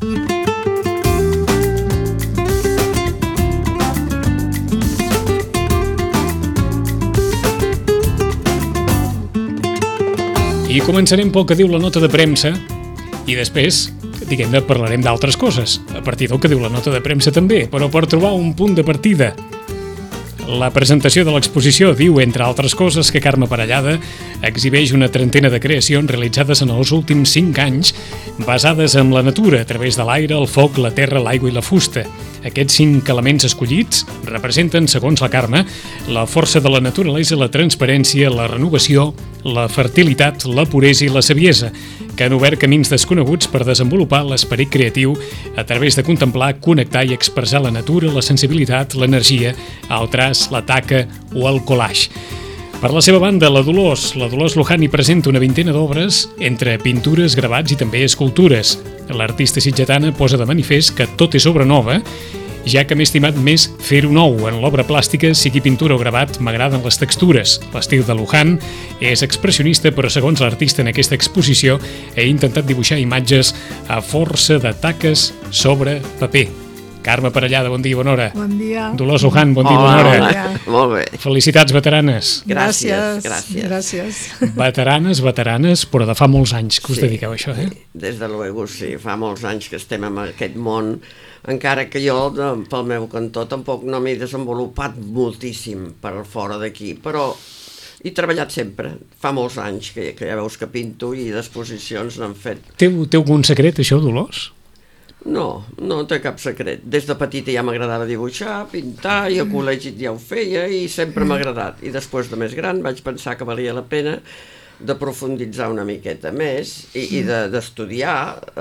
I començarem pel que diu la nota de premsa i després, diguem-ne, parlarem d'altres coses, a partir del que diu la nota de premsa també, però per trobar un punt de partida. La presentació de l'exposició diu, entre altres coses, que Carme Parellada exhibeix una trentena de creacions realitzades en els últims 5 anys basades en la natura a través de l'aire, el foc, la terra, l'aigua i la fusta. Aquests 5 elements escollits representen, segons la Carme, la força de la naturalesa, la transparència, la renovació, la fertilitat, la puresa i la saviesa, que han obert camins desconeguts per desenvolupar l'esperit creatiu a través de contemplar, connectar i expressar la natura, la sensibilitat, l'energia, el traç, la taca o el collage. Per la seva banda, la Dolors Luján hi presenta una vintena d'obres entre pintures, gravats i també escultures. L'artista sitgetana posa de manifest que tot és obra nova, ja que m'he estimat més fer-ho nou. En l'obra plàstica, sigui pintura o gravat, m'agraden les textures. L'estil de Luján és expressionista, però segons l'artista en aquesta exposició he intentat dibuixar imatges a força de taques sobre paper. Carme Parellada, bon dia, bona hora. Bon dia. Dolors Luján, bon dia, bona hora. Hola. Molt bé. Felicitats, veteranes. Gràcies. Veteranes, però de fa molts anys que us dediqueu a això, eh? Des de luego, sí. Fa molts anys que estem en aquest món, encara que jo, pel meu cantó, tampoc no m'he desenvolupat moltíssim per fora d'aquí, però he treballat sempre. Fa molts anys que ja veus que pinto i d'exposicions n'han fet. Té algun secret, això, Dolors? No té cap secret. Des de petita ja m'agradava dibuixar, pintar, i al col·legi ja ho feia i sempre m'ha agradat. I després de més gran vaig pensar que valia la pena de profunditzar una miqueta més i d'estudiar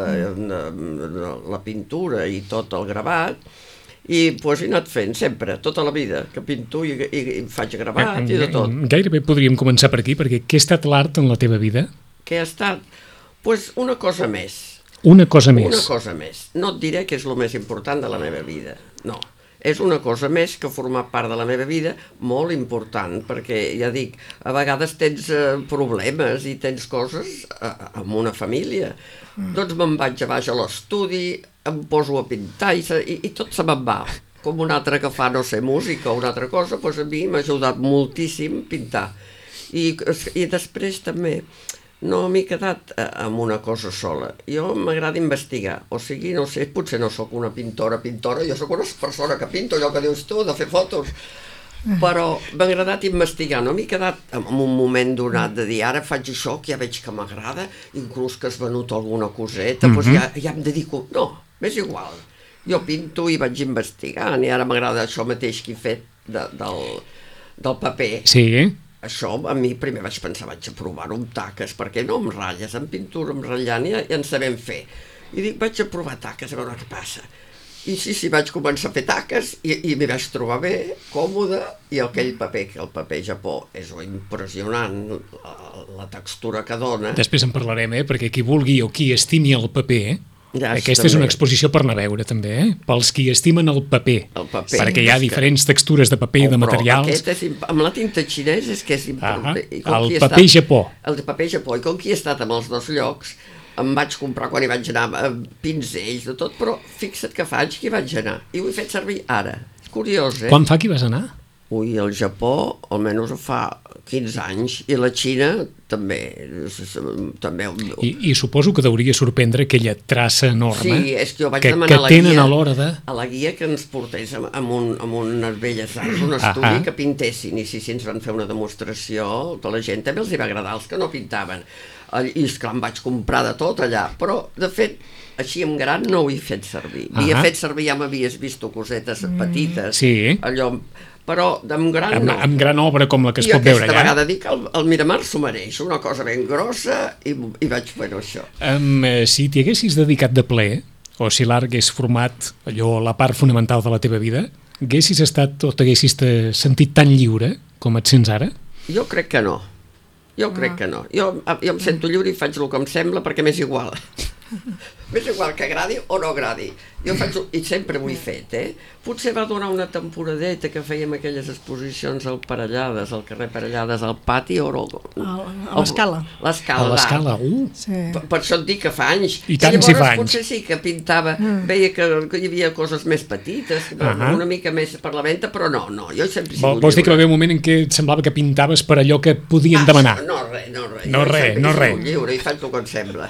la pintura i tot el gravat, i doncs he anat fent sempre, tota la vida, que pinto i faig gravat i de tot. Gairebé podríem començar per aquí, perquè què ha estat l'art en la teva vida? Què ha estat? Doncs una cosa més. Una cosa més. Una cosa més. No et diré que és el més important de la meva vida, no. És una cosa més que formar part de la meva vida, molt important, perquè, ja dic, a vegades tens problemes i tens coses amb una família. Doncs me'n vaig a baix a l'estudi, em poso a pintar i tot se me'n va. Com un altre que fa, no sé, música o una altra cosa, doncs a mi m'ha ajudat moltíssim pintar. I després també no m'he quedat amb una cosa sola. Jo m'agrada investigar, o sigui, no sé, potser no sóc una pintora, jo sóc una persona que pinto, allò que dius tu, de fer fotos, però m'ha agradat investigar, no m'he quedat en un moment donat de dir, ara faig això, que ja veig que m'agrada, inclús que has venut alguna coseta, doncs ja em dedico, no, m'és igual. Jo pinto i vaig investigant, i ara m'agrada això mateix que he fet del paper. Sí. Això, a mi primer vaig pensar, vaig a provar-ho amb taques, perquè no amb ratlles, amb pintura, amb ratllant, ja en sabem fer. I dic, vaig a provar taques, a veure què passa. I sí, vaig començar a fer taques, i m'hi vaig trobar bé, còmode, i aquell paper, que el paper Japó és impressionant, la textura que dona. Després en parlarem, perquè qui vulgui o qui estimi el paper, aquesta és una exposició per anar a veure també, pels qui estimen el paper, perquè hi ha diferents textures de paper i de materials. Amb la tinta xinesa és que és important. El paper Japó. El paper Japó, i com que he estat en els dos llocs, em vaig comprar quan hi vaig anar pinzells de tot, però fixa't que fa anys que hi vaig anar, i ho he fet servir ara. És curiós, Quan fa que hi vas anar? Ui, el Japó almenys fa 15 anys, i la Xina també. I suposo que deuria sorprendre aquella traça enorme que tenen a l'hora de... A la guia que ens portés amb unes belles arts, un estudi que pintessin, i si ens van fer una demostració, que la gent també els hi va agradar, els que no pintaven. I esclar, em vaig comprar de tot allà, però de fet així en gran no ho he fet servir. Havia fet servir, ja m'havies vist cosetes petites, allò... Però amb gran no. Amb gran obra com la que es pot veure allà. I aquesta vegada dic que el Miramar s'ho mereix, una cosa ben grossa, i vaig fer això. Si t'hi haguessis dedicat de ple, o si l'art hagués format allò, la part fonamental de la teva vida, haguessis estat o t'haguessis sentit tan lliure com et sents ara? Jo crec que no. Jo em sento lliure i faig el que em sembla perquè m'és igual. M'és igual que agradi o no agradi. Jo faig, i sempre ho he fet, Potser va donar una temporadeta que fèiem aquelles exposicions al Parellades, al carrer Parellades, al pati, o no? A l'Escala. A l'Escala, Sí. Per això et dic que fa anys. I tants i fa anys. Potser sí que pintava, veia que hi havia coses més petites, una mica més per la venda, però no, jo sempre he sigut Vols dir que va haver un moment en què et semblava que pintaves per allò que podien demanar? No, res. No, res. Lliure, i faig el que em sembla.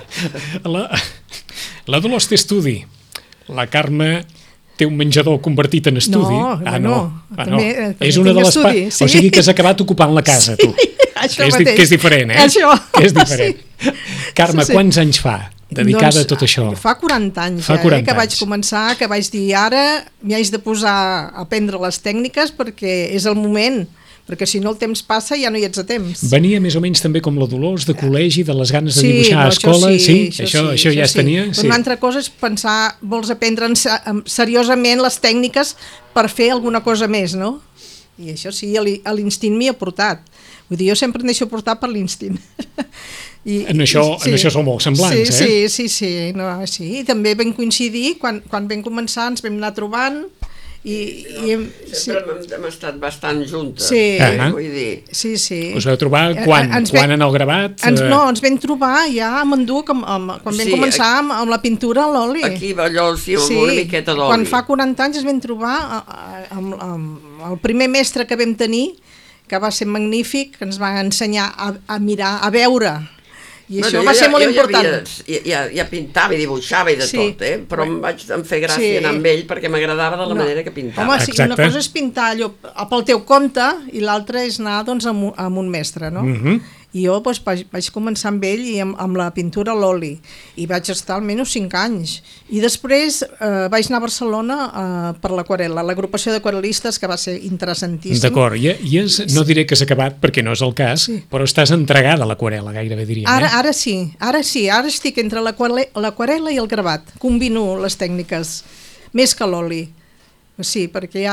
La Dolors té estudi. La Carme té un menjador convertit en estudi. No. També És una de les estudi, sí. O sigui que has acabat ocupant la casa, tu. Això que és diferent, Això. Que és diferent. Sí. Carme, quants anys fa dedicada a tot això? Fa 40 anys, fa 40 que vaig començar, que vaig dir ara m'hi haig de posar a aprendre les tècniques perquè és el moment, perquè si no el temps passa ja no hi ets a temps. Venia més o menys també com la Dolors, de col·legi, de les ganes de dibuixar a escola? Això ja es tenia? Sí. Una altra cosa és pensar, vols aprendre seriosament les tècniques per fer alguna cosa més, no? I això sí, l'instint m'hi ha portat. Vull dir, jo sempre em deixo portar per l'instint. En això som molt semblants, Sí. I també vam coincidir, quan vam començar ens vam anar trobant. Sempre hem estat bastant juntes. Sí. Vull dir. Sí. Us vau trobar quan en el gravat? Ens vam trobar ja amb en Duc, quan vam començar amb la pintura a l'oli. Aquí allò, amb una miqueta d'oli. Quan fa 40 anys ens vam trobar amb el primer mestre que vam tenir, que va ser magnífic, que ens va ensenyar a mirar, a veure. I això va ser molt important. Ja pintava i dibuixava i de tot, però em vaig fer gràcia anar amb ell perquè m'agradava de la manera que pintava. Home, sí, una cosa és pintar allò pel teu compte i l'altra és anar amb un mestre, no? I jo vaig començar amb ell i amb la pintura a l'oli i vaig estar almenys 5 anys i després vaig anar a Barcelona per l'aquarel·la, l'agrupació d'aquarel·listes, que va ser interessantíssim. D'acord, no diré que s'ha acabat perquè no és el cas, però estàs entregada a l'aquarel·la, gairebé diríem. Ara sí, ara estic entre l'aquarel·la i el gravat, combino les tècniques més que l'oli, sí, perquè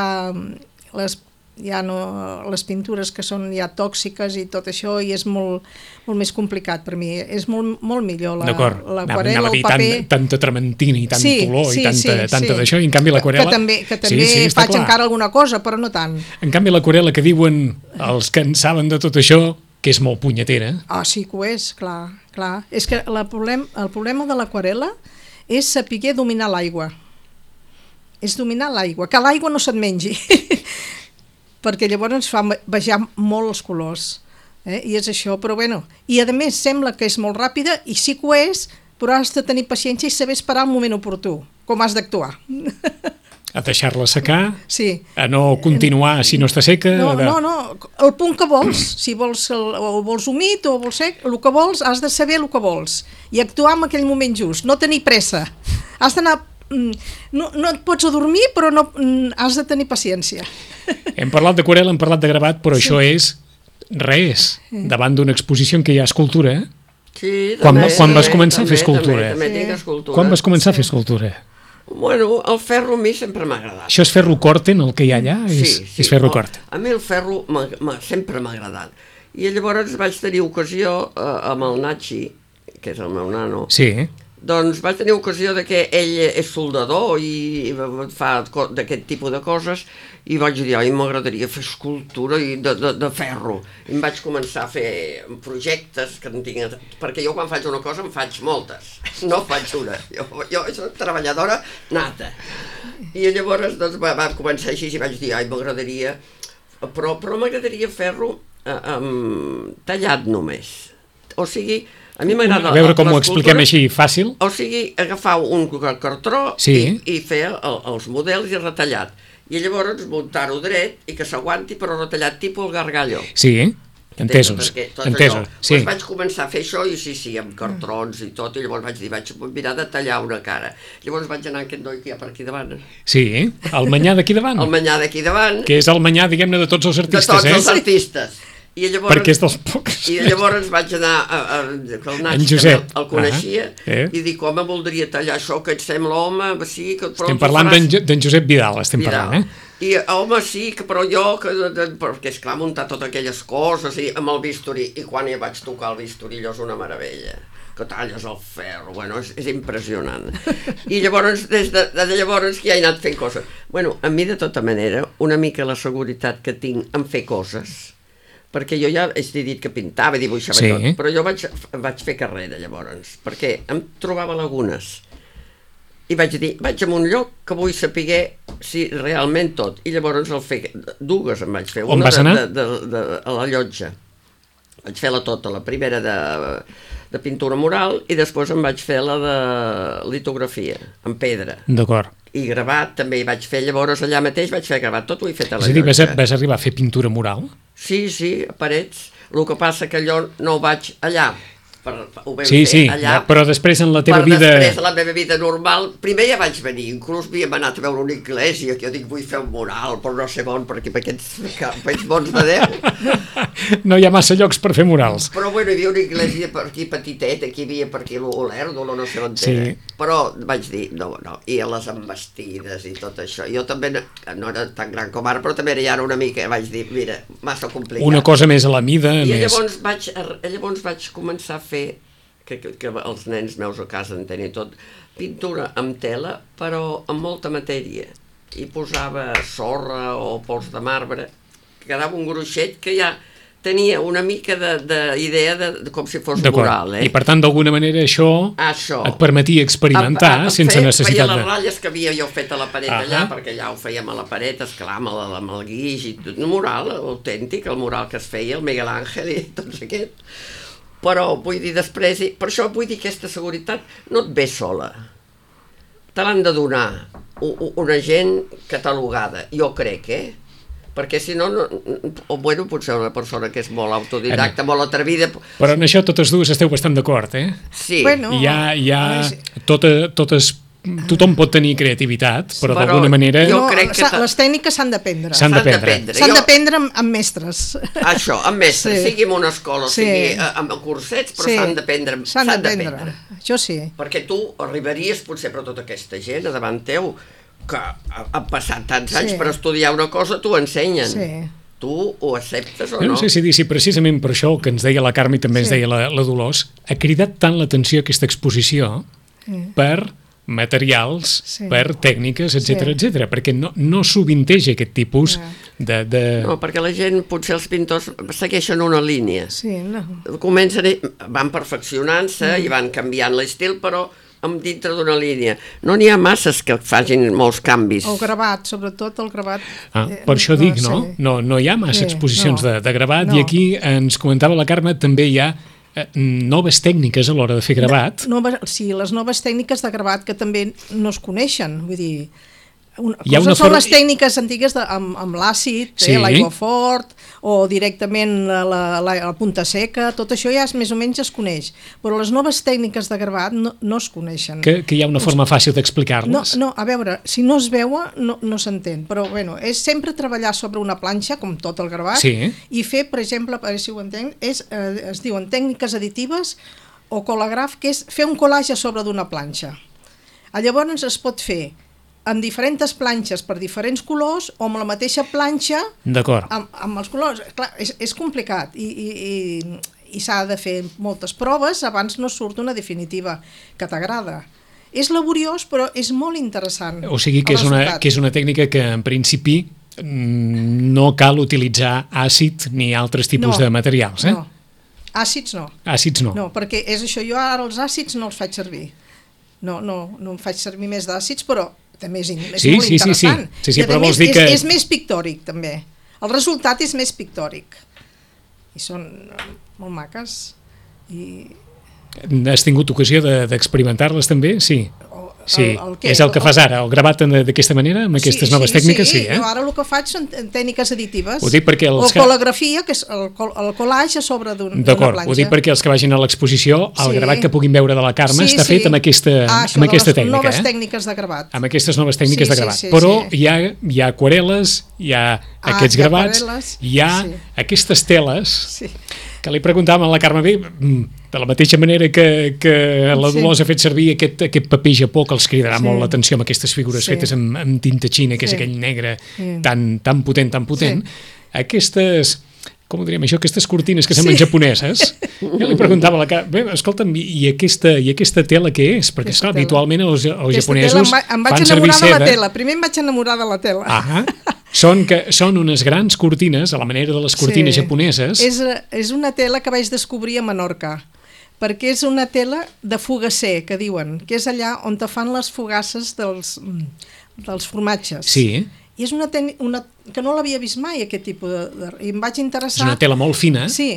les pintures que són ja tòxiques i tot això, i és molt més complicat per mi, és molt millor l'aquarel·la, el paper. Tanta trementina i tant olor i tanta d'això, i en canvi l'aquarel·la... Que també faig encara alguna cosa, però no tant. En canvi l'aquarel·la, que diuen els que en saben de tot això, que és molt punyetera. Sí que ho és, clar. És que el problema de l'aquarel·la és saber dominar l'aigua. És dominar l'aigua, que l'aigua no se't mengi. Perquè llavors ens fa baixar molt els colors, i és això, però bueno, i a més sembla que és molt ràpida, i sí que ho és, però has de tenir paciència i saber esperar el moment oportú, com has d'actuar. A deixar-la secar, a no continuar si no està seca... No, el punt que vols, si vols humit o vols sec, el que vols, has de saber el que vols, i actuar en aquell moment just, no tenir pressa, has d'anar... No et pots adormir, però has de tenir paciència. Hem parlat d'aquarel·la, hem parlat de gravat, però això és res davant d'una exposició en què hi ha escultura. Quan vas començar a fer escultura? També tinc escultura. Quan vas començar a fer escultura? Bueno, el ferro a mi sempre m'ha agradat. Això és ferro Corten, el que hi ha allà? És ferro Corten. A mi el ferro sempre m'ha agradat. I llavors vaig tenir ocasió amb el Nachi, que és el meu nano, doncs vaig tenir ocasió que ell és soldador i fa d'aquest tipus de coses, i vaig dir, m'agradaria fer escultura de ferro. I em vaig començar a fer projectes que en tinc, perquè jo quan faig una cosa en faig moltes, no faig una. Jo soc treballadora nata. I llavors va començar així i vaig dir, m'agradaria, però m'agradaria fer-lo tallat només. O sigui, a mi m'agrada... A veure com ho expliquem així, fàcil. O sigui, agafar un cartró i fer els models i retallat. I llavors muntar-ho dret i que s'aguanti, però retallat tipus el gargallo. Sí, entesos. Doncs vaig començar a fer això i amb cartrons i tot, i llavors vaig dir, vaig mirar de tallar una cara. Llavors vaig anar a aquest noi que hi ha per aquí davant. Sí, el manyà d'aquí davant. El manyà d'aquí davant. Que és el manyà, diguem-ne, de tots els artistes, De tots els artistes. Perquè és dels pocs. I llavors vaig anar el Nachi, que el coneixia, i dic, home, voldria tallar això, que et sembla, home, sí... Estem parlant d'en Josep Vidal, parlant, I, home, sí, però jo, perquè esclar, muntar totes aquelles coses amb el bisturí, i quan hi vaig tocar el bisturí, allò és una meravella. que talles el ferro, bueno, és impressionant. I llavors, des de llavors ja he anat fent coses. Bueno, a mi de tota manera, una mica la seguretat que tinc en fer coses, perquè jo ja he dit que pintava, dibuixava tot, però jo vaig fer carrera llavors, perquè em trobava lagunes. I vaig dir, vaig a un lloc que vull saber si realment tot. I llavors dues em vaig fer. On vas anar? A la Llotja. Vaig fer la tota, la primera de pintura mural i després em vaig fer la de litografia, en pedra. D'acord. I gravat també hi vaig fer, llavors allà mateix vaig fer gravat, tot ho he fet a la Llotja. És a dir, Llotja. vas arribar a fer pintura mural? Sí, a parets. El que passa que allò no ho vaig allà. Ho vam sí, fer allà, però després en la teva vida... Després de la meva vida normal, primer ja vaig venir, inclús havíem anat a veure una església, que jo dic, vull fer un mural, però no sé on, perquè per aquests mons de Déu. No hi ha massa llocs per fer murals. Però bueno, hi havia una església per aquí petiteta, aquí hi havia per aquí l'Òlerdol, no sé on era. Però vaig dir, no, i a les embestides i tot això. Jo també no era tan gran com ara, però també era ja una mica, vaig dir, mira, massa complicat. Una cosa més a la mida, I més... llavors vaig començar a fer que els nens meus a casa en tenen tot, pintura amb tela, però amb molta matèria. I posava sorra o pols de marbre, quedava un gruixet que ja tenia una mica d'idea de com si fos mural. I per tant, d'alguna manera, això et permetia experimentar sense necessitat de... Feia les ratlles que havia jo fet a la paret allà, perquè allà ho fèiem a la paret, esclar, amb el guix, i tot, un mural autèntic, el mural que es feia, el Miguel Ángel i tots aquests. Però vull dir després, per això vull dir que aquesta seguretat no et ve sola, te l'han de donar una gent catalogada, jo crec, perquè si no, bueno, potser una persona que és molt autodidacta, molt atrevida... Però en això totes dues esteu bastant d'acord, Sí. Bueno, tothom pot tenir creativitat, però d'alguna manera... Jo crec que les tècniques s'han d'aprendre. S'han d'aprendre. S'han d'aprendre amb mestres. Això, amb mestres, sigui en una escola, sigui amb cursets, però s'han d'aprendre. S'han d'aprendre, això sí. Perquè tu arribaries, potser, per tota aquesta gent a davant teu, que han passat tants anys per estudiar una cosa, t'ho ensenyen. Sí. Tu ho acceptes o no? No sé si precisament per això que ens deia la Carme i també ens deia la Dolors, ha cridat tant l'atenció aquesta exposició per materials, per tècniques, etc, perquè no sovinteja aquest tipus de... No, perquè la gent, potser els pintors segueixen una línia. Sí, no. Van perfeccionant-se i van canviant l'estil, però dintre d'una línia. No n'hi ha masses que facin molts canvis. El gravat, sobretot el gravat... Per això dic, no? No hi ha massa exposicions de gravat, i aquí ens comentava la Carme, també hi ha noves tècniques a l'hora de fer gravat. Sí, les noves tècniques de gravat que també no es coneixen, vull dir... Són les tècniques antigues amb l'àcid, l'aigua fort, o directament la punta seca, tot això ja més o menys es coneix, però les noves tècniques de gravat no es coneixen. Que hi ha una forma fàcil d'explicar-les? No, a veure, si no es veuen no s'entén, però bueno, és sempre treballar sobre una planxa, com tot el gravat, i fer, per exemple, per si ho entenc, es diuen tècniques additives o col·lagraf, que és fer un collage a sobre d'una planxa. Llavors es pot fer en diferents planxes per diferents colors o amb la mateixa planxa amb els colors. Clar, és complicat i s'ha de fer moltes proves abans no surt una definitiva que t'agrada. És laboriós, però és molt interessant. O sigui que és una tècnica que en principi no cal utilitzar àcid ni altres tipus de materials, No, àcids no. Àcids no. No, perquè és això, jo ara els àcids no els faig servir. No em faig servir més d'àcids, però també és molt interessant. Sí, però vols dir que... És més pictòric, també. El resultat és més pictòric. I són molt maques. Has tingut ocasió d'experimentar-les també? Sí. És el que fas ara, el gravat d'aquesta manera, amb aquestes noves tècniques? Sí, jo ara el que faig són tècniques additives. Ho dic perquè o col·lagrafia, que és el collage a sobre d'una planxa. D'acord, ho dic perquè els que vagin a l'exposició, el gravat que puguin veure de la Carme està fet amb aquesta tècnica. Noves tècniques de gravat. Amb aquestes noves tècniques de gravat. Però hi ha aquarel·les, hi ha aquests gravats, hi ha aquestes teles... que li preguntàvem a la Carme bé, de la mateixa manera que la Dolors ha fet servir aquest paper japó que els cridarà molt l'atenció amb aquestes figures fetes amb tinta xina, que és aquell negre tan potent, aquestes com ho diríem, això, aquestes cortines que semblen japoneses. Jo li preguntava a la Carme, bé, escolta'm, i aquesta tela què és? Perquè, esclar, habitualment els japonesos fan servir seda. Primer em vaig enamorar de la tela. Són unes grans cortines, a la manera de les cortines japoneses. És una tela que vaig descobrir a Menorca, perquè és una tela de fogasser, que diuen, que és allà on te fan les fogasses dels formatges. Sí. I és una que no l'havia vist mai, aquest tipus i em vaig interessar... És una tela molt fina. Sí,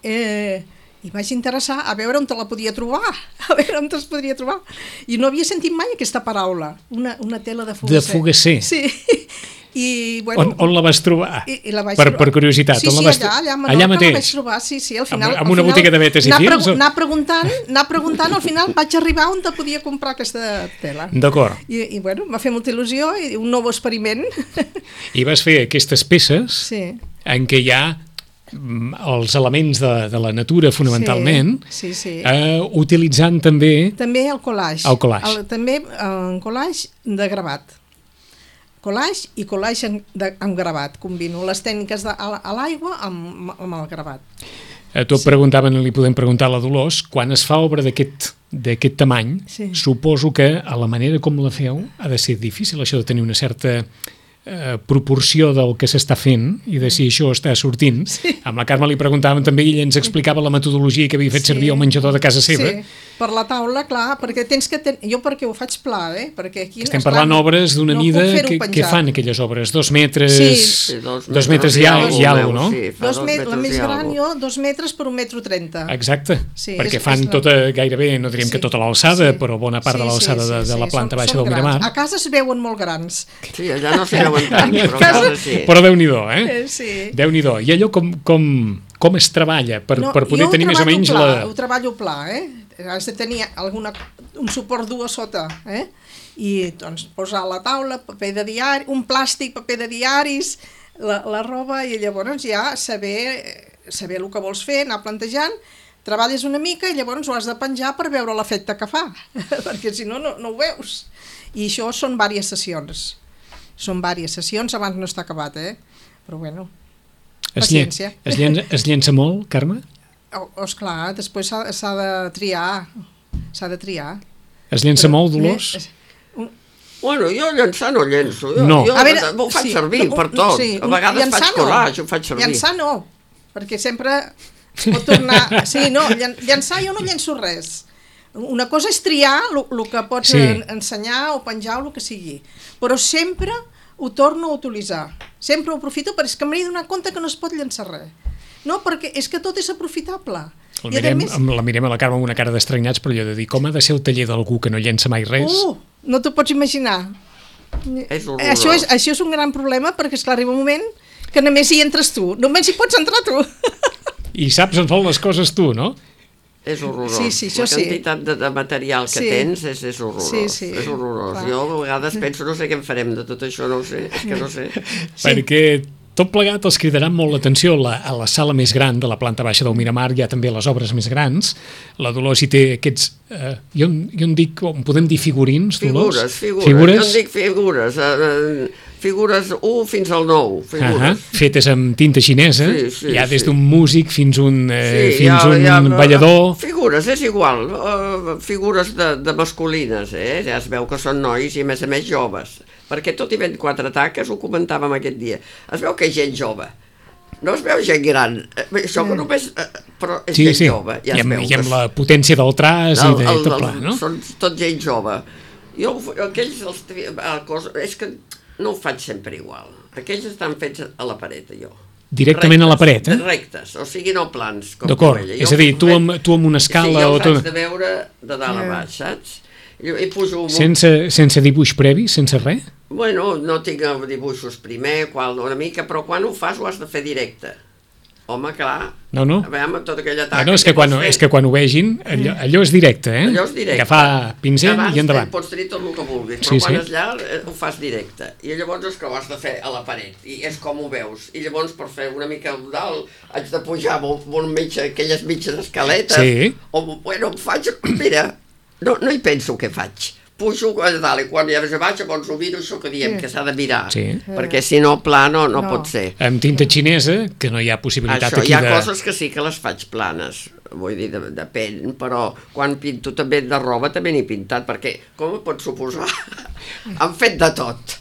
i vaig interessar a veure on te la podia trobar, a veure on es podria trobar. I no havia sentit mai aquesta paraula, una tela de fogasser. De fogasser. Sí. I, bueno, on la vas trobar? I la vaig trobar. Per curiositat. Sí, allà mateix. La vaig trobar, sí, al final... Amb una botiga de vetes i fils? Anar preguntant, al final vaig arribar on te podia comprar aquesta tela. D'acord. I bueno, m'ha fet molta il·lusió, i un nou experiment. I vas fer aquestes peces en què hi ha els elements de la natura, fonamentalment, utilitzant també... També el collage. El collage. També en collage de gravat. Collage i collage amb gravat. Combino les tècniques a l'aigua amb el gravat. A tu et preguntaven, li podem preguntar a la Dolors, quan es fa obra d'aquest tamany, suposo que a la manera com la feu ha de ser difícil això de tenir una certa proporció del que s'està fent i de si això està sortint. Amb la Carme li preguntàvem també i ella ens explicava la metodologia que havia fet servir al menjador de casa seva. Per la taula, clar, perquè tens que... Jo perquè ho faig pla, perquè aquí... Estem parlant obres d'una mida que fan aquelles obres, 2 metres... Sí, 2 metres i alguna, no? La més gran jo, 2 metres per 1,30 m. Exacte, perquè fan tota, gairebé, no diríem que tota l'alçada, però bona part de l'alçada de la planta baixa del Miramar. A casa es veuen molt grans. Sí, allà no s'hi veuen tant, però a casa sí. Però Déu-n'hi-do, Sí. Déu-n'hi-do. I allò com es treballa per poder tenir més o menys la... Ho treballo pla, Has de tenir un suport dur a sota, i doncs posar a la taula paper de diari, un plàstic, paper de diaris, la roba, i llavors ja saber el que vols fer, anar plantejant, treballes una mica i llavors ho has de penjar per veure l'efecte que fa, perquè si no, no ho veus. I això són diverses sessions. Abans no està acabat, però bueno, paciència. Es llença molt, Carme? Esclar, després s'ha de triar. Es llença molt, Dolors? Bueno, jo llençar no llenço. No. Jo ho faig servir per tot. A vegades faig collage, ho faig servir. Llençar no, perquè sempre pot tornar... Sí, no, llençar jo no llenço res. Una cosa és triar el que pots ensenyar o penjar o el que sigui, però sempre ho torno a utilitzar. Sempre ho aprofito perquè és que m'he donat compte que no es pot llençar res. No, perquè és que tot és aprofitable. La mirem a la Carme amb una cara d'estranyats, però jo he de dir, com ha de ser el taller d'algú que no llença mai res? No t'ho pots imaginar. És horrorós. Això és un gran problema, perquè esclar, arriba un moment que només hi entres tu. Només hi pots entrar tu. I saps on fan les coses tu, no? És horrorós. Sí, això sí. La quantitat de material que tens és horrorós. Sí. És horrorós. Clar. Jo a vegades penso, no sé què en farem de tot això, no ho sé, és que no sé. Perquè tot plegat els cridaran molt l'atenció a la sala més gran de la planta baixa del Miramar, hi ha també les obres més grans. La Dolors hi té aquests... Jo en dic, podem dir figurins, Dolors? Figures. Jo en dic figures. Figures 1 fins al 9. Fetes amb tinta xinesa, hi ha des d'un músic fins un ballador... Figures, és igual. Figures de masculines, ja es veu que són nois i a més joves. Perquè tot i ben 4 taques, ho comentàvem aquest dia. Es veu que és gent jove. No es veu gent gran. Això que només... Però és gent jove, ja es veu. I amb la potència del traç i de tot pla, no? Són tot gent jove. Jo, aquells... És que no ho faig sempre igual. Aquells estan fets a la paret, jo. Directament a la paret, Rectes, o sigui, no plans. D'acord, és a dir, tu amb una escala... Sí, jo els haig de veure de dalt a baix, saps? I poso... Sense dibuix previ, sense res? Bueno, no tinc dibuixos primer, una mica, però quan ho fas ho has de fer directe. Home, clar. No. A veure, amb tota aquella taca... No, és que quan ho vegin, allò és directe, Allò és directe. Agafar pincell i endavant. Abans pots tenir tot el que vulguis, però quan és allà ho fas directe. I llavors és que ho has de fer a la paret, i és com ho veus. I llavors, per fer una mica el dalt, haig de pujar amb aquelles mitges escaletes. Sí. O, bueno, faig... Mira, no hi penso què faig. pujo a dalt i quan ja vaig a baix, llavors ho miro, això que diem, que s'ha de mirar. Sí. Perquè si no, pla no pot ser. Amb tinta xinesa, que no hi ha possibilitat Això, aquí hi ha de... coses que sí que les faig planes, vull dir, depèn, però quan pinto també de roba també n'he pintat, perquè, com pots suposar, han fet de tot.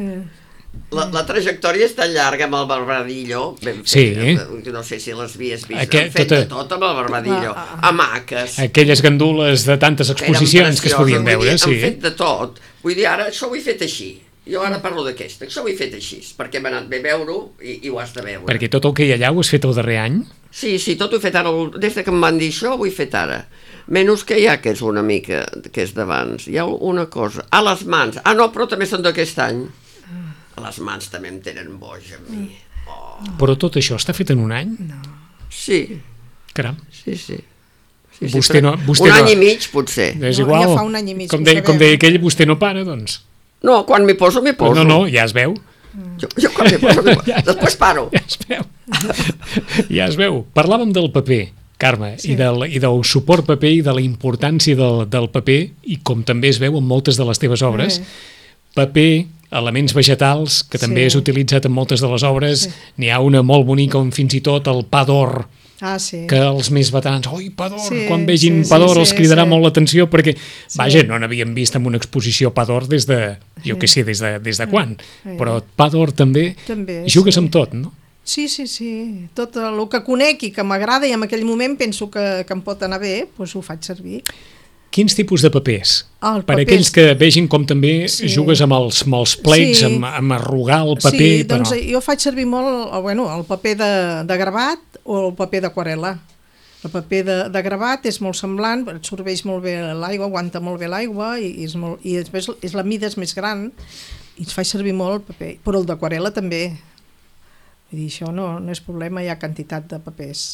La trajectòria és tan llarga amb el Barbadillo, ben fet, no sé si les havies vist, han fet de tot amb el Barbadillo, hamaques. Aquelles gandules de tantes exposicions que es podien veure, sí. Han fet de tot, vull dir, ara això ho he fet així, jo ara parlo d'aquesta, això ho he fet així, perquè m'ha anat bé veure-ho i ho has de veure. Perquè tot el que hi ha allà ho has fet el darrer any? Sí, tot ho he fet ara, des que em van dir això ho he fet ara. Menys que hi ha, que és una mica, que és d'abans, hi ha una cosa, a les mans, no, però també són d'aquest any. Les mans també em tenen boig a mi. Però tot això està fet en un any? No. Sí. Caram. Sí. Vostè no... Un any i mig, potser. És igual. Ja fa un any i mig. Com deia aquell, vostè no para, doncs. No, quan m'hi poso, m'hi poso. No, ja es veu. Jo quan m'hi poso, després paro. Ja es veu. Ja es veu. Parlàvem del paper, Carme, i del suport paper i de la importància del paper, i com també es veu en moltes de les teves obres. Paper, elements vegetals, que també és utilitzat en moltes de les obres. N'hi ha una molt bonica on fins i tot el pa d'or, que els més veterans, oi, pa d'or, quan vegin pa d'or els cridarà molt l'atenció, perquè, vaja, no n'havíem vist en una exposició pa d'or des de, jo què sé, des de quan, però pa d'or també jugues amb tot, no? Sí, tot el que conec i que m'agrada i en aquell moment penso que em pot anar bé, doncs ho faig servir. Quins tipus de papers? Per aquells que vegin com també jugues amb els plecs, amb arrugar el paper. Sí, doncs jo faig servir molt el paper de gravat o el paper d'aquarel·la. El paper de gravat és molt semblant, absorbeix molt bé l'aigua, aguanta molt bé l'aigua i després la mida és més gran i es fa servir molt el paper, però el d'aquarel·la també. Vull dir, això no és problema, hi ha quantitat de papers.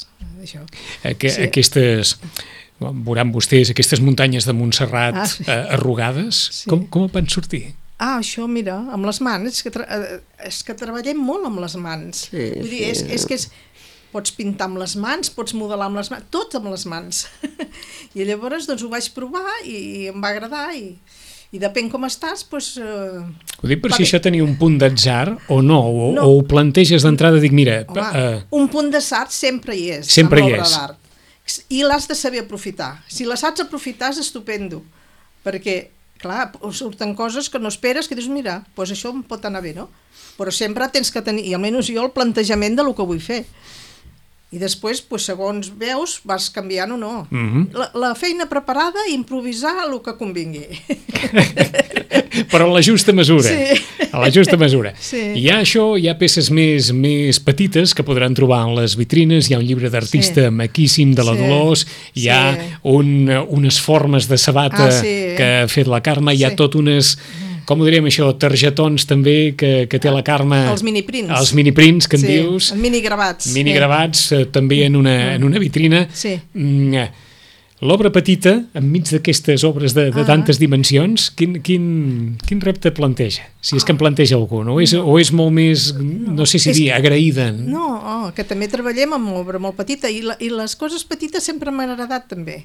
Aquestes... Veuran vostès aquestes muntanyes de Montserrat arrugades, com van sortir? Això, mira, amb les mans, és que treballem molt amb les mans. Vull dir, és que pots pintar amb les mans, pots modelar amb les mans, tot amb les mans. I llavors doncs ho vaig provar i em va agradar i depèn com estàs, doncs... Ho dic per si això tenia un punt d'atzar o no, o ho planteges d'entrada, dic, mira... Un punt d'atzar sempre hi és. Sempre hi és. I l'has de saber aprofitar. Si la saps aprofitar és estupendo, perquè, clar, surten coses que no esperes, que dius, mira, doncs això em pot anar bé, no? Però sempre tens que tenir, i almenys jo, el plantejament de lo que vull fer. I després, segons veus, vas canviant o no. La feina preparada, improvisar el que convingui. Però a la justa mesura. A la justa mesura. Hi ha hi ha peces més petites que podran trobar en les vitrines, hi ha un llibre d'artista maquíssim de la Dolors, hi ha unes formes de sabata que ha fet la Carme, hi ha tot unes... Com ho diríem això, targetons també que té la Carme... Els miniprints. Els miniprints, que en dius. Els minigravats. Minigravats, també en una vitrina. Sí. L'obra petita, enmig d'aquestes obres de tantes dimensions, quin repte planteja? Si és que en planteja algun, o és molt més, no sé si dir, agraïda? No, que també treballem amb obra molt petita, i les coses petites sempre m'han agradat també.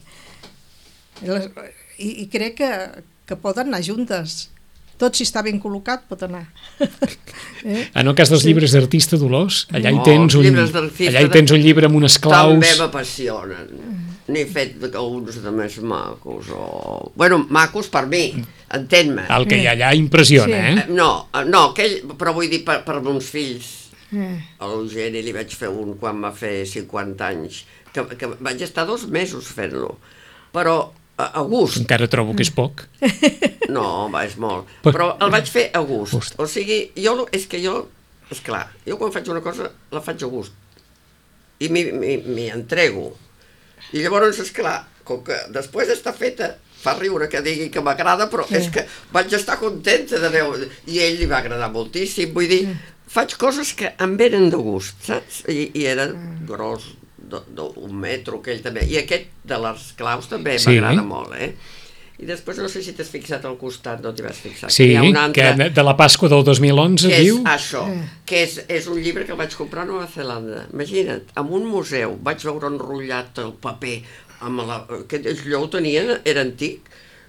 I crec que poden anar juntes. Tot, si està ben col·locat, pot anar. En el cas dels llibres d'artista, Dolors, allà hi tens un llibre amb unes claus... També m'apassionen. N'he fet uns de més macos. Bueno, macos per mi, entén-me. El que hi ha allà impressiona, No, però vull dir per meus fills. A l'Eugeni li vaig fer un quan va fer 50 anys, que vaig estar 2 mesos fent-lo. Però a gust. Encara trobo que és poc. No, és molt. Però el vaig fer a gust. O sigui, esclar, jo quan faig una cosa la faig a gust. I m'hi entrego. I llavors, esclar, com que després d'estar feta, fa riure que digui que m'agrada, però és que vaig estar contenta de veure. I a ell li va agradar moltíssim. Vull dir, faig coses que em venen de gust, saps? I era gros, d'un metro, aquell també. I aquest de les claus també m'agrada molt, I després no sé si t'has fixat al costat, no t'hi vas fixar. Sí, que de la Pasqua del 2011, diu? Que és això, que és un llibre que vaig comprar a Nova Zelanda. Imagina't, en un museu vaig veure enrotllat el paper, aquest lloc ho tenien, era antic,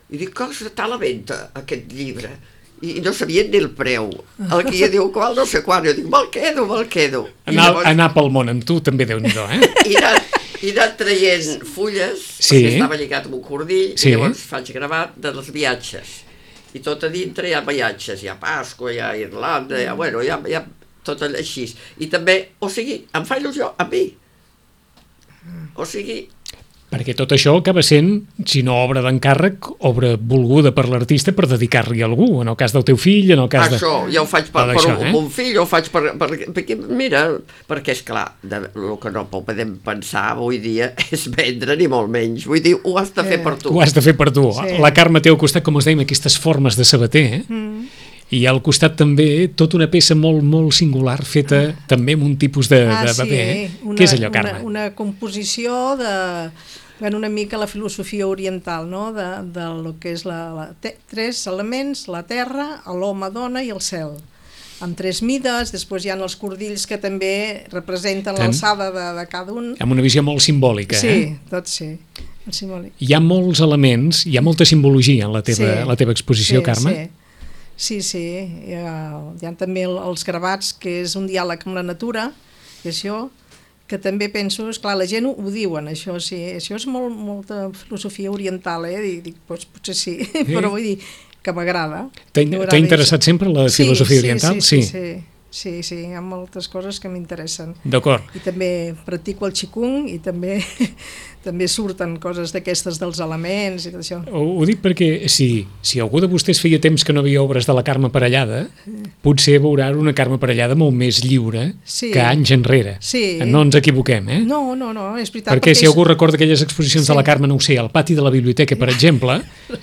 I dic, que està a la venda, aquest llibre. I no sabien ni el preu. El que ja diu, qual no sé quan, jo dic, me'l quedo. Anar pel món amb tu també, Déu-n'hi-do, I anar traient fulles, sí. perquè estava lligat amb un cordill, sí. I llavors faig gravat dels viatges. I tot a dintre hi ha viatges, hi ha Pasqua, hi ha Irlanda, hi ha tot allò així. I també, o sigui, em fa il·lusió a mi. O sigui... Perquè tot això acaba sent, si no obra d'encàrrec, obra volguda per l'artista per dedicar-li a algú, en el cas del teu fill, en el cas això, ja ho faig per un fill, ho faig perquè, mira, perquè és clar, el que no podem pensar avui dia és vendre ni molt menys, vull dir, ho has de fer per tu. Ho has de fer per tu. Sí. La Carme té al costat, com us dèiem, aquestes formes de sabater, i al costat també tota una peça molt, molt singular, feta també amb un tipus de paper. Què és allò, Carme? Una composició una mica la filosofia oriental, no? de lo que és tres elements, la terra, l'home, dona i el cel. Amb 3 mides, després hi ha els cordills que també representen l'alçada de cada un. Amb una visió molt simbòlica, tot sí. Simbòlic. Hi ha molts elements, hi ha molta simbologia en la teva exposició, Carme. Sí, hi ha també els gravats, que és un diàleg amb la natura, que això, que també penso, esclar, la gent ho diuen, això sí, això és molta filosofia oriental, dic, potser sí, però vull dir que m'agrada. T'ha interessat sempre la filosofia oriental? Sí, hi ha moltes coses que m'interessen. D'acord. I també practico el qigong i també surten coses d'aquestes dels elements i tot això. Ho dic perquè si algú de vostès feia temps que no havia obres de la Carme Parellada, potser veurà una Carme Parellada molt més lliure que anys enrere. Sí. No ens equivoquem, No, és veritat. Perquè si algú recorda aquelles exposicions de la Carme, no ho sé, al pati de la biblioteca, per exemple,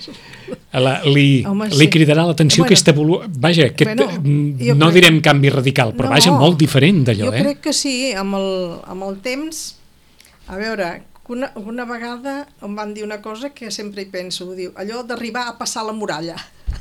li cridarà l'atenció aquesta vaja, no direm canvi radical, però vaja, molt diferent d'allò. Jo crec que sí, amb el temps, a veure, una vegada em van dir una cosa que sempre hi penso, diu, allò d'arribar a passar la muralla.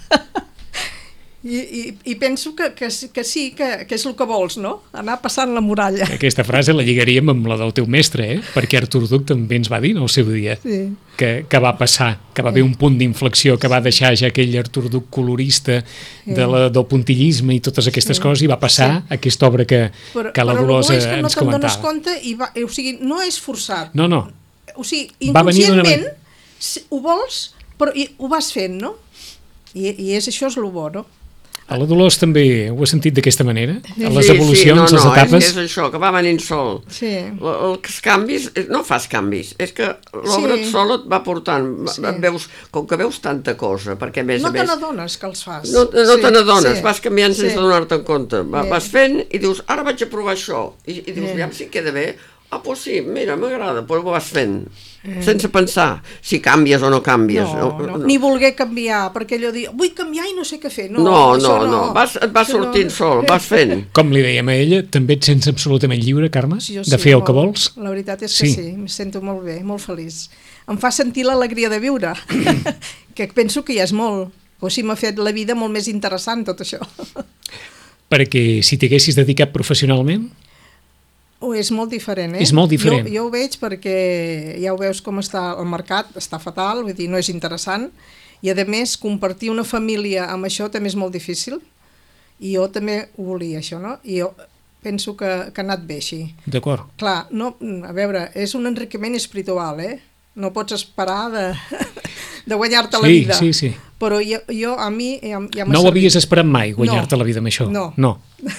I penso que sí, que és el que vols, no? Anar passant la muralla. Aquesta frase la lligaríem amb la del teu mestre, perquè Artur Duc també ens va dir en el seu dia que va passar, que va haver un punt d'inflexió, que va deixar ja aquell Artur Duc colorista del puntillisme i totes aquestes coses, i va passar aquesta obra que la Dolors ens comentava. Però no te'n dones compte, o sigui, no és forçat. No. O sigui, inconscientment ho vols, però ho vas fent, no? I això és el bo, no? A la Dolors també ho has sentit d'aquesta manera? A les evolucions, les etapes? És això, que va venint sol. Els canvis, no fas canvis, és que l'obra sol et va portant, com que veus tanta cosa, perquè a més... No te n'adones que els fas. No te n'adones, vas canviant sense donar-te en compte. Vas fent i dius, ara vaig a provar això. I dius, aviam si queda bé. Doncs sí, mira, m'agrada, però ho vas fent. Sense pensar si canvies o no canvies. No. Ni voler canviar, perquè allò dir, vull canviar i no sé què fer. No. Et vas sortint sol, vas fent. Com li dèiem a ella, també et sents absolutament lliure, Carme, de fer el que vols? La veritat és que sí, em sento molt bé, molt feliç. Em fa sentir l'alegria de viure, que penso que ja és molt. O sigui, m'ha fet la vida molt més interessant, tot això. Perquè si t'haguessis dedicat professionalment... És molt diferent, És molt diferent. Jo ho veig perquè ja ho veus com està el mercat, està fatal, vull dir, no és interessant, i a més compartir una família amb això també és molt difícil, i jo també ho volia, això, no? I jo penso que ha anat bé així. D'acord. Clar, a veure, és un enriquiment espiritual, no pots esperar de guanyar-te la vida. Sí. Però jo a mi ja m'ha servit. No ho havies esperat mai, guanyar-te la vida amb això? No.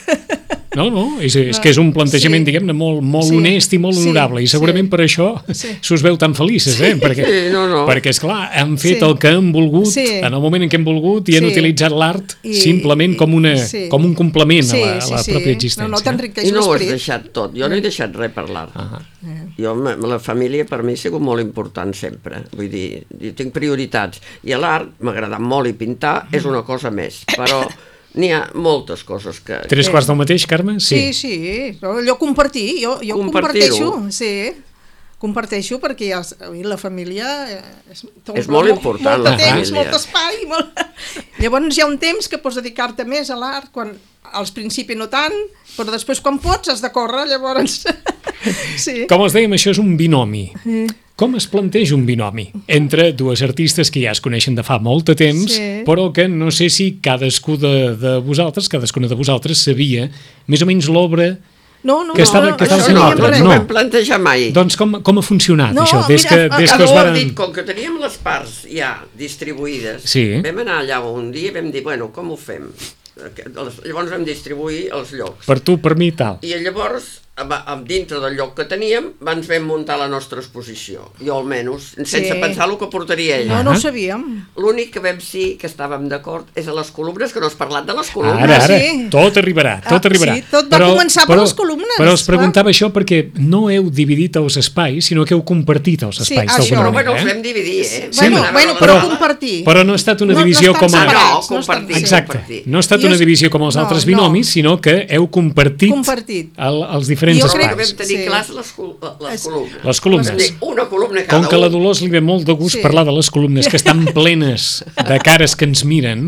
No, és que és un plantejament, diguem-ne, molt honest i molt honorable, i segurament per això s'us veu tan felices, perquè, esclar, han fet el que han volgut en el moment en què han volgut i han utilitzat l'art simplement com un complement a la pròpia existència. No t'enriqueix l'esperit. I no ho has deixat tot, jo no he deixat res per l'art. La família per mi ha sigut molt important sempre, vull dir, jo tinc prioritats, i l'art m'ha agradat molt, i pintar és una cosa més, però... N'hi ha moltes coses que... 3/4 del mateix, Carme? Sí. Allò compartir, jo comparteixo, comparteixo perquè la família és molt important, molt de temps, molt espai, llavors hi ha un temps que pots dedicar-te més a l'art, quan als principis no tant, però després quan pots has de córrer, llavors... Com els dèiem, això és un binomi. Com es planteja un binomi entre dues artistes que ja es coneixen de fa molt de temps, però que no sé si cadascuna de vosaltres sabia més o menys l'obra que estava fent l'altre. No ho vam plantejar mai. Doncs com ha funcionat això? Des que es van... Com que teníem les parts ja distribuïdes, vam anar allà un dia i vam dir, bueno, com ho fem? Llavors vam distribuir els llocs. Per tu, per mi i tal. I llavors, dintre del lloc que teníem, ens vam muntar la nostra exposició. Jo almenys, sense pensar el que portaria ella. No ho sabíem. L'únic que vam dir que estàvem d'acord és a les columnes, que no has parlat de les columnes. Ara, tot arribarà. Sí, tot va començar per les columnes. Però us preguntava això perquè no heu dividit els espais, sinó que heu compartit els espais. Sí, això, bueno, els vam dividir, Bueno, però compartir. Però no ha estat una divisió com a... No, compartir. Exacte. No ha estat una divisió com els altres binomis, sinó que heu compartit els diferents espais. Jo crec que vam tenir clars les columnes. Les columnes. Una columna cada Com que a la Dolors li ve molt de gust parlar de les columnes que estan plenes de cares que ens miren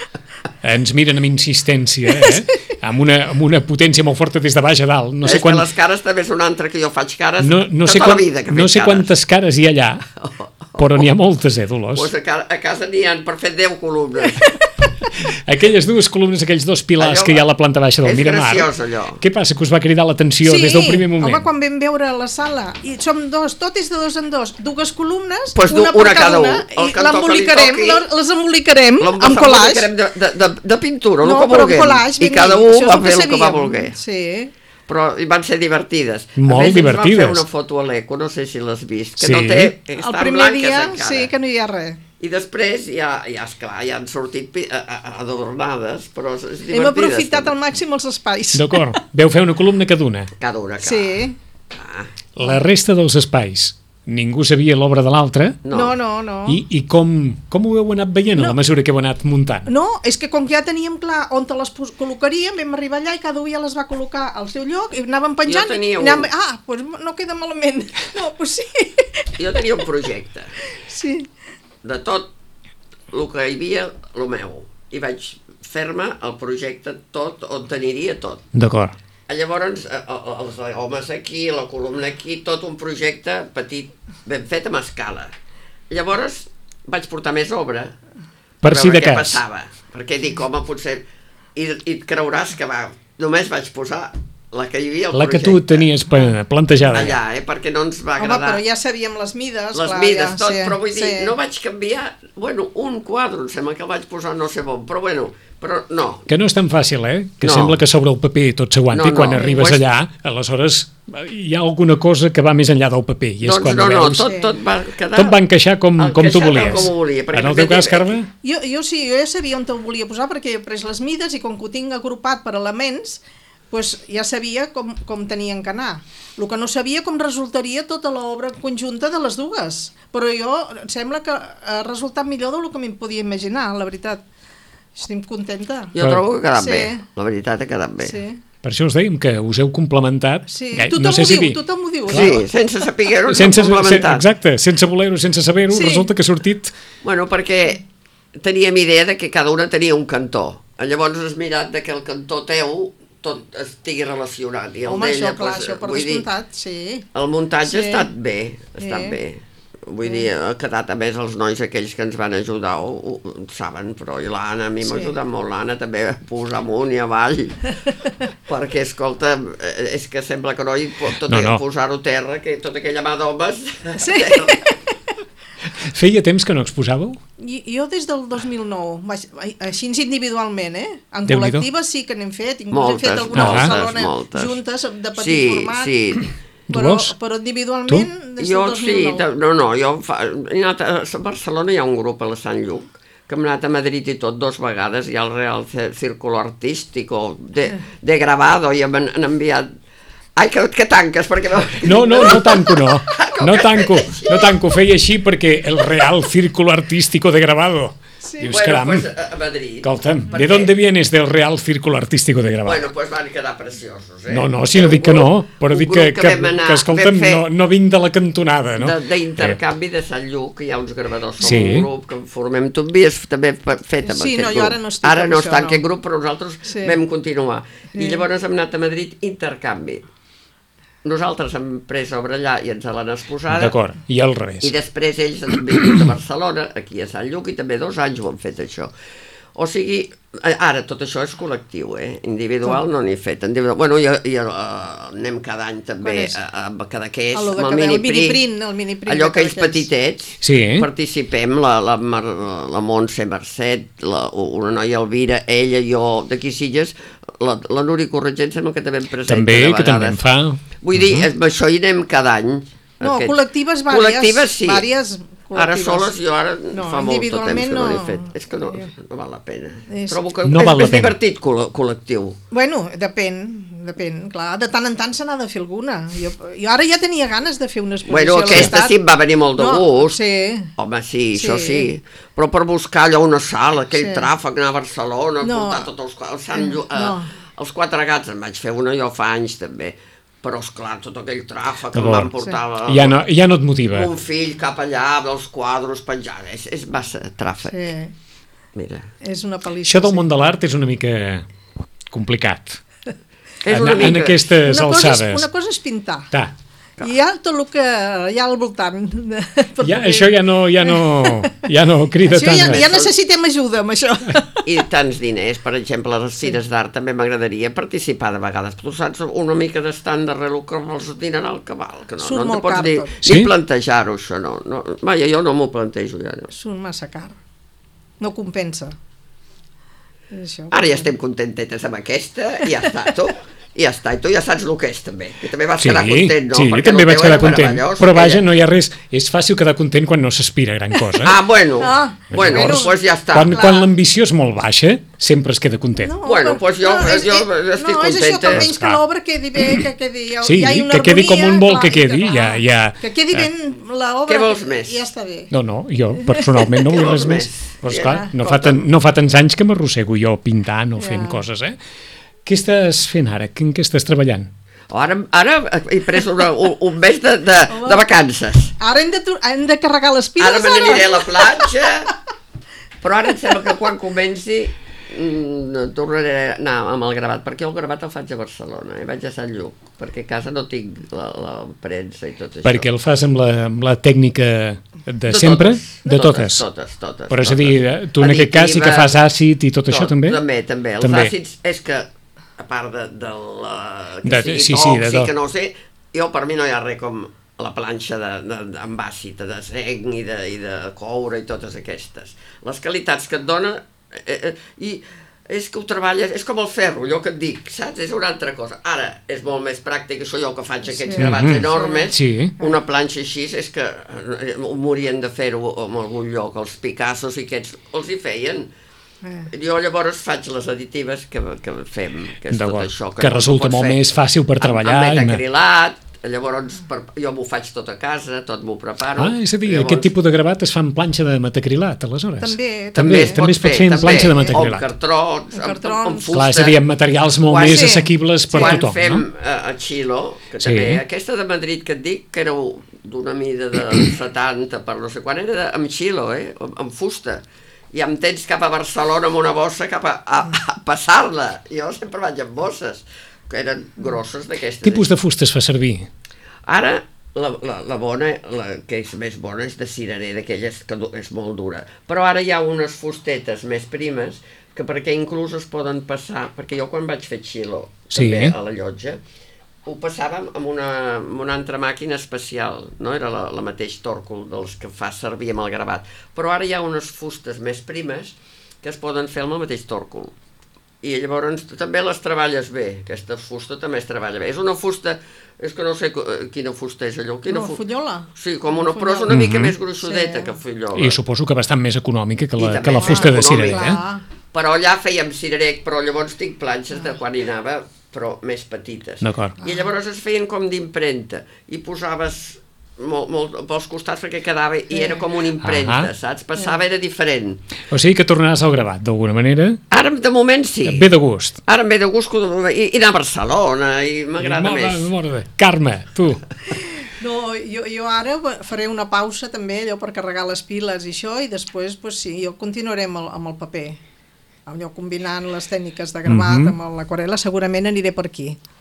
amb insistència, amb una potència molt forta des de baix a dalt. És que les cares també és una altra que jo faig cares tota la vida. No sé quantes cares hi ha allà, però n'hi ha moltes, Dolors? Doncs a casa n'hi ha per fer 10 columnes. Aquelles dues columnes, aquells dos pilars que hi ha a la planta baixa del Miramar. És graciós, allò. Què passa, que us va cridar l'atenció des del primer moment? Sí, home, quan vam veure la sala, i som dos, tot és de dos en dos, dues columnes, una per cada una, i les embolicarem amb collage. De pintura, el que vulguem. I cada un va fer el que va voler. Sí. Però van ser divertides. Molt divertides. Ens van fer una foto a l'Eco, no sé si l'has vist, que no té, el primer dia, sí, que no hi ha res. I després ja esclar, ja han sortit adornades, però és divertides. Hem aprofitat al màxim els espais. D'acord. Veu fer una columna cada una. Cada una, clar. Sí. La resta dels espais, ningú sabia l'obra de l'altre? No. I com ho heu anat veient a la mesura que heu anat muntant? No, és que com que ja teníem clar on te les col·locaríem, vam arribar allà i cada un ja les va col·locar al seu lloc i anàvem penjant. Doncs no queda malament. No, doncs sí. Jo tenia un projecte. Sí. De tot el que hi havia, el meu. I vaig fer-me el projecte tot, on t'aniria tot. D'acord. Llavors, els homes aquí, la columna aquí, tot un projecte petit, ben fet amb escala. Llavors, vaig portar més obra per si de cas. Què passava. Perquè dic, home, potser... I et creuràs que només vaig posar la que hi havia al projecte. La que tu tenies plantejada. Allà, perquè no ens va agradar. Home, però ja sabíem les mides. Les mides, tot, però vull dir, no vaig canviar, un quadre, em sembla que el vaig posar no sé on, però no. Que no és tan fàcil, que sembla que sobre el paper tot s'aguanta i quan arribes allà, aleshores hi ha alguna cosa que va més enllà del paper. Doncs tot va quedar... Tot va encaixar com tu volies. En el teu cas, Carme? Jo ja sabia on te'l volia posar perquè he pres les mides i com que ho tinc agrupat per elements, ja sabia com tenien que anar. El que no sabia com resultaria tota l'obra conjunta de les dues. Però em sembla que ha resultat millor del que m'hi podia imaginar, la veritat. Estic contenta. Jo trobo que ha quedat bé. La veritat ha quedat bé. Sí. Per això us dèiem que us heu complementat. Sí, tothom ho diu. Sí, sense saber-ho, sense complementat. Exacte, sense voler-ho, sense saber-ho, resulta que ha sortit... Bueno, perquè teníem idea de que cada una tenia un cantó. Llavors has mirat que el cantó teu tot estigui relacionat. Home, això, clar, això per descomptat, sí. El muntatge ha estat bé, Vull dir, ha quedat, a més, els nois aquells que ens van ajudar ho saben, però l'Anna, a mi m'ha ajudat molt l'Anna també a posar amunt i avall, perquè, escolta, és que sembla que no hi pot posar-ho a terra, que tota aquella mà d'homes a terra. Feia temps que no exposàveu? Jo des del 2009, així individualment, En col·lectiva sí que n'hem fet, inclús hem fet alguna a Barcelona juntes, de petit format. Sí. Però individualment des del 2009. Jo he anat a Barcelona, hi ha un grup a la Sant Lluc, que hem anat a Madrid i tot 2 vegades, hi ha el Real Círculo Artístico de Grabado, i hem enviat... Ai, que tanques, perquè no... No tanco, no. No tanco, feia així perquè el Real Círculo Artístico de Grabado. Sí. Dius, caram, pues a Madrid. Escolta'm, ¿de dónde vienes del Real Círculo Artístico de Grabado? Bueno, pues van quedar preciosos, No, si no dic que no, però dic que escolta'm, no vinc de la cantonada, no? D'intercanvi de Sant Lluc, que hi ha uns gravadors, som un grup que formem, tu havies també fet amb aquest grup. Jo ara no estic ara no està en aquest grup, però nosaltres vam continuar. I llavors hem anat a Madrid intercanvi. nosaltres hem pres obra allà i ens l'han exposada. D'acord, i al revés. I després ells han vingut a Barcelona, aquí a Sant Lluc, i també 2 anys ho han fet això. O sigui, ara tot això és col·lectiu, individual no n'he fet. Bueno, i anem cada any també a Cadaqués, amb el miniprint, allò que ells petitets, participem, la Montse Mercet, una noia Elvira, ella, jo, d'aquí Sitges, la Núria Corregent sembla que també em presenta de vegades. Que també en fa. Vull dir, amb això hi anem cada any. No, col·lectives vàries. Col·lectives sí. Ara soles jo ara fa molt de temps que no n'he fet. És que no val la pena. Trobo que és més divertit col·lectiu. Bueno, depèn, clar. De tant en tant se n'ha de fer alguna. Jo ara ja tenia ganes de fer una exposició. Bueno, aquesta sí em va venir molt de gust. Sí. Home, sí, això sí. Però per buscar allò una sala, aquell tràfic, anar a Barcelona, portar tots els 4 gats, en vaig fer una jo fa anys també. Però, esclar, tot aquell tràfic que em van portar... Ja no et motiva. Un fill cap allà, amb els quadros penjats. És massa tràfic. Sí. Mira. És una pel·lícula. Això del món de l'art és una mica complicat. En aquestes alçades. Una cosa és pintar. Clar. I hi ha tot el que hi ha al voltant. Això ja no crida tant. Ja necessitem ajuda amb això. I tants diners, per exemple, a les fires d'art també m'agradaria participar de vegades. Tu saps una mica d'estant darrere el que vols dinar al cabal, que no te pots ni plantejar-ho, això, no. Vaja, jo no m'ho plantejo ja. Surt massa car. No compensa. Ara ja estem contentetes amb aquesta i ja està, tu. I ja està, i tu ja saps el que és també. I també vas quedar content, no? Sí, també vaig quedar content. Però vaja, no hi ha res. És fàcil quedar content quan no s'aspira a gran cosa. Bueno, doncs ja està. Quan l'ambició és molt baixa, sempre es queda content. Bueno, doncs jo estic contenta. No, és això, que almenys que l'obra quedi bé, que quedi... Sí, que quedi com un vol que quedi. Que quedi ben l'obra. Què vols més? Ja està bé. No, jo personalment no vull res més. Però esclar, no fa tants anys que m'arrossego jo pintant o fent coses, Què estàs fent ara? En què estàs treballant? Ara he pres un mes de vacances. Ara hem de carregar les piles. Ara me n'aniré a la platja, però ara em sembla que quan comenci tornaré a anar amb el gravat, perquè el gravat el faig a Barcelona, vaig a Sant Lluc, perquè a casa no tinc la premsa i tot això. Perquè el fas amb la tècnica de sempre? De totes? Totes. Però és a dir, tu en aquest cas sí que fas àcid i tot això també? També. Els àcids és que a part que sigui tòxic, que no ho sé, per mi no hi ha res com la planxa amb àcid, de zinc i de coure i totes aquestes. Les qualitats que et dona, i és que ho treballes, és com el ferro, allò que et dic, saps? És una altra cosa. Ara és molt més pràctic, això jo que faig aquests gravats enormes, una planxa així, és que morien de fer-ho en algun lloc, els Picassos i aquests els hi feien. Jo llavors faig les additives que fem, que és tot això. Que resulta molt més fàcil per treballar. Amb metacrilat, llavors jo m'ho faig tot a casa, tot m'ho preparo. És a dir, aquest tipus de gravat es fa en planxa de metacrilat, aleshores. També es pot fer en planxa de metacrilat. O amb fusta. Clar, és a dir, amb materials molt més assequibles per tothom. Quan fem a Xilo, que també, aquesta de Madrid que et dic, que era d'una mida de 70 per no sé quan, era amb Xilo, amb fusta. I em tens cap a Barcelona amb una bossa cap a passar-la. Jo sempre vaig amb bosses, que eren grosses d'aquestes. Tipus de fusta es fa servir? Ara, la bona, la que és més bona, és de cirerer, d'aquelles que és molt dura. Però ara hi ha unes fustetes més primes que perquè inclús es poden passar, perquè jo quan vaig fer Xilo, també a la llotja, ho passàvem amb una altra màquina especial, no era la mateix tòrcul dels que fa servir amb el gravat, però ara hi ha unes fustes més primes que es poden fer amb el mateix tòrcul, i llavors també les treballes bé, aquesta fusta també es treballa bé. És una fusta, és que no sé quina fusta és allò. Una fullola? Sí, però és una mica més gruixudeta que fullola. I suposo que bastant més econòmica que la fusta de cirerer, Però allà fèiem cirerer, però llavors tinc planxes de quan hi anava, però més petites. I llavors es feien com d'impremta i posaves molt pels costats perquè quedava i era com una impremta, saps? Passava, era diferent. O sigui que tornaràs al gravat, d'alguna manera? Ara, de moment, sí. Et ve de gust? Ara em ve de gust i anar a Barcelona i m'agrada més. Carme, tu? No, jo ara faré una pausa també, allò per carregar les piles i això, i després, sí, jo continuaré amb el paper. Allò combinant les tècniques de gravat amb l'aquarel·la, segurament aniré per aquí.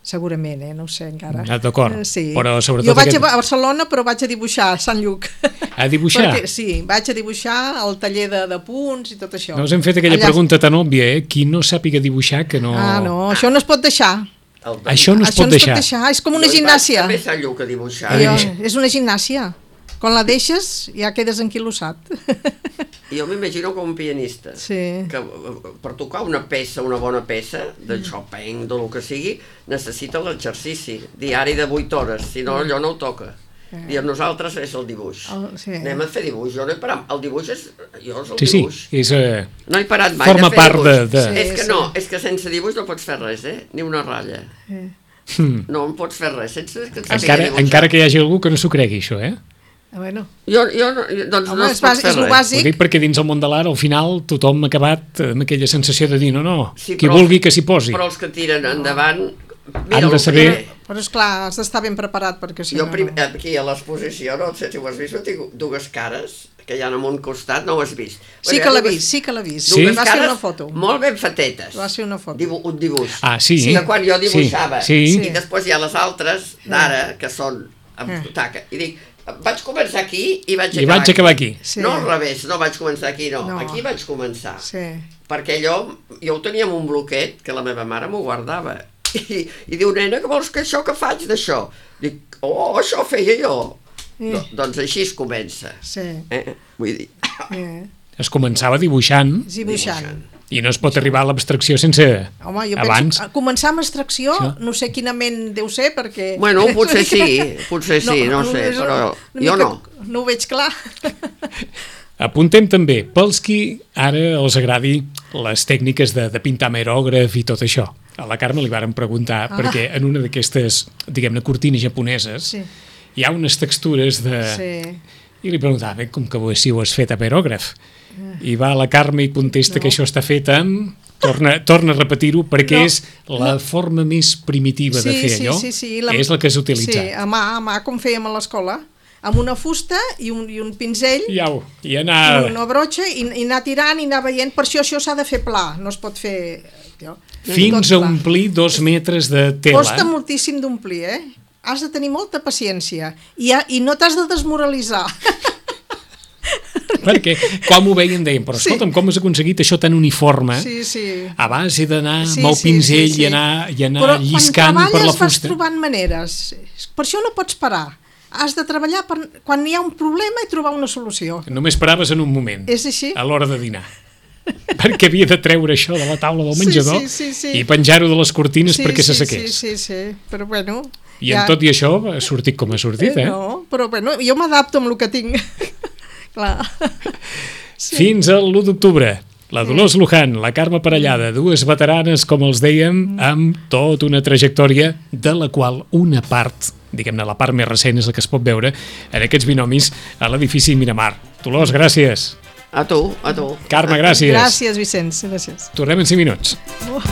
Segurament, no ho sé encara. D'acord, Sí. però sobretot... Jo vaig a Barcelona, però vaig a dibuixar a Sant Lluc. A dibuixar? Perquè, sí, vaig a dibuixar al taller de punts i tot això. No us hem fet aquella pregunta tan òbvia, Qui no sàpiga dibuixar que no... No, això no es pot deixar. Això no es pot deixar. És com una gimnàsia. També Sant Lluc a dibuixar. És una gimnàsia. Quan la deixes ja quedes enquilossat. Jo m'imagino com un pianista, Sí. que per tocar una peça, una bona peça, de Chopin, del que sigui, necessita l'exercici diari de 8 hores, si no allò no ho toca. I amb nosaltres és el dibuix. Sí. Anem a fer dibuix, jo no he parat. El dibuix és... Jo és el Sí, dibuix. és... No he parat mai forma de fer part dibuix. de... És que no, és que sense dibuix no pots fer res, ni una ratlla. No en pots fer res, sense que et sàpiga dibuixar. Encara que hi hagi algú que no s'ho cregui, això, Bueno. Jo no, doncs Home, no es pot fer és lo res. Ho bàsic. dic perquè dins el món de l'art, al final, tothom ha acabat amb aquella sensació de dir no, Sí, qui però vulgui que s'hi posi. Però els que tiren endavant... Mira, Han de el saber- primer- Però esclar, has d'estar ben preparat perquè si Jo no... aquí a l'exposició, no sé si ho has vist, tinc dues cares que hi ha en un costat, no ho has vist. Sí que l'he vist, sí que l'he vist. Sí? Dues Vas fer cares una foto. molt ben fetetes. Vas fer una foto. Un dibuix. Ah, sí? De quan jo dibuixava. Sí. I després hi ha les altres d'ara, que són amb taca. I dic, vaig començar aquí i vaig acabar aquí. Sí. No al revés, no vaig començar aquí, no. No. Aquí vaig començar. Sí. Perquè jo ho tenia en un bloquet que la meva mare m'ho guardava. I diu, nena, que vols que això, que faig d'això? Dic, això feia jo. Doncs així es comença. Sí. Vull dir... Es començava dibuixant Dibuixant. i no es pot arribar a l'abstracció sense Home, jo abans. penso, començar amb extracció, Sí. no sé quina ment deu ser, perquè... Bueno, potser sí, no sé, és però una jo mica- no. No ho veig clar. Apuntem també, pels qui ara els agradi les tècniques de pintar amb aerògraf i tot això. A la Carme li varen preguntar, perquè en una d'aquestes, diguem-ne, cortines japoneses, Sí. hi ha unes textures de... Sí. I li preguntava, com que si ho has fet amb aerògraf? I va la Carme i contesta que això està fet amb... Torna a repetir-ho, perquè és la forma més primitiva de fer allò, és la que s'ha utilitzat. Sí, a mà, com fèiem a l'escola, amb una fusta i un pinzell, I i anar... una brotxa, i anar tirant i anar veient. Per això s'ha de fer pla, no es pot fer... Fins a omplir 2 metres de tela. Costa moltíssim d'omplir, Has de tenir molta paciència i no t'has de desmoralitzar. Perquè quan m'ho veien deien, però escolta'm, com has aconseguit això tan uniforme Sí. a base d'anar amb el pinzell i anar Però lliscant quan per la treballes vas fusta. trobant maneres. Per això no pots parar. Has de treballar quan hi ha un problema i trobar una solució. Només paraves en un moment, És així? a l'hora de dinar. Perquè havia de treure això de la taula del menjador sí. i penjar-ho de les cortines perquè s'assequés. Sí, però bueno... I en tot i això ha sortit com ha sortit, No, però bueno, jo m'adapto amb el que tinc. Clar. Fins al l'1 d'octubre. La Dolors Luján, la Carme Parellada, dues veteranes, com els dèiem, amb tota una trajectòria de la qual una part, diguem-ne, la part més recent és la que es pot veure en aquests binomis a l'edifici Miramar. Dolors, gràcies. A tu. Carme, gràcies. Gràcies, Vicenç, gràcies. Tornem en 5 minuts.